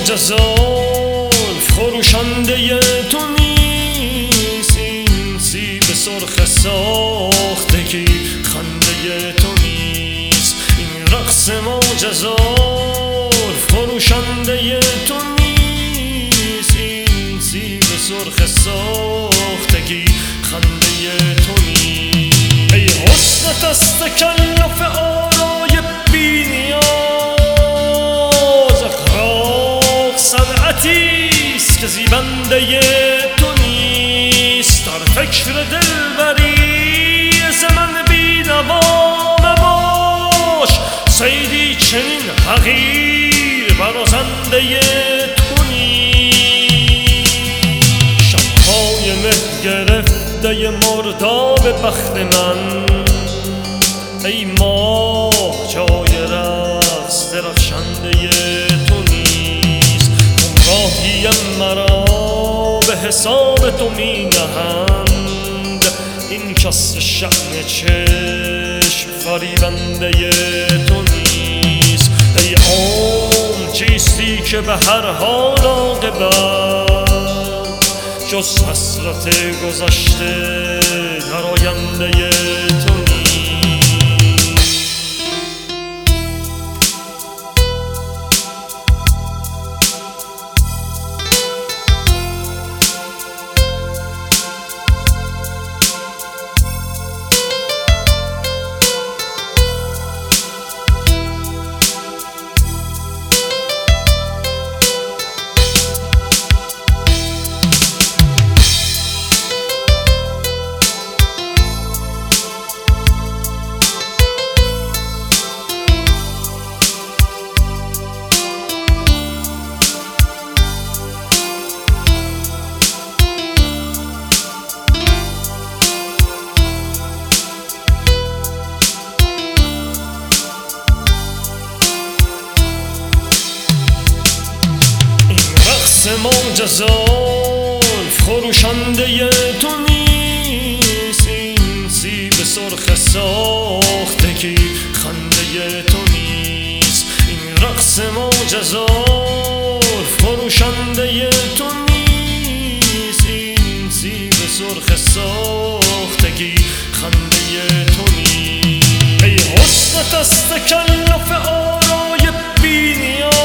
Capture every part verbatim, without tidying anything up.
موج زلف خروشنده تو نیست، این سیب سرخ ساختگی خنده تو نیست. این رقص موج زلف خروشنده تو نیست، این سیب سرخ ساختگی خنده تو نیست. ای حسنت از تکلف آرای بی نیاز، اخلاق صنعتیست که زیبنده تو نیست. در فکر دلبری ز من بی نوا مباش، صیدی چنین حقیر برازنده تو نیست. شبهای مه گرفته مرداب بخت من، ای ماه جای رقص درخشنده تو نیست. گمراهی مرا به حساب تو می نهند، این کس شأن چشم فریبنده تو نیست. ای عمر چیستی که به هر حال عاقبت جز حسرت گذشته در آینده تو نیست. موج زلف خروشنده تو نیست، این سیب سرخ ساختگی خنده تو نیست. این رقص موج زلف خروشنده تو نیست، این سیب سرخ ساختگی خنده تو نیست. ای حسنت از تکلف آرای بی نیاز،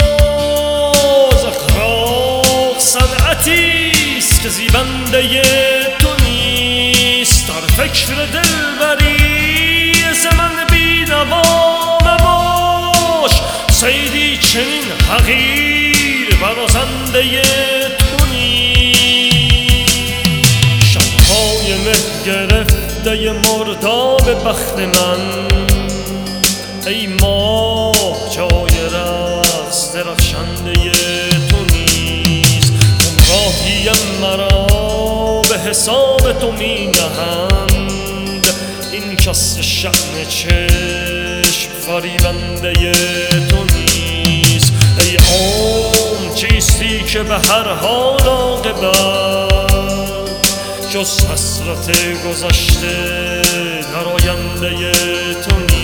صنعتیست که زیبنده تو نیست. در فکر دلبری ز من بی نوا مباش، صیدی چنین حقیر برازنده تو نیست. شبهای مه گرفته مرداب بخت من، ای ماه جای رقص درخشنده تو نیست. گمراهی مرا به حساب تو می نهند، این کس شأن چشم فریبنده تو نیست. ای عمر چیستی که به هر حال عاقبت جز حسرت گذشته در آینده تو نیست.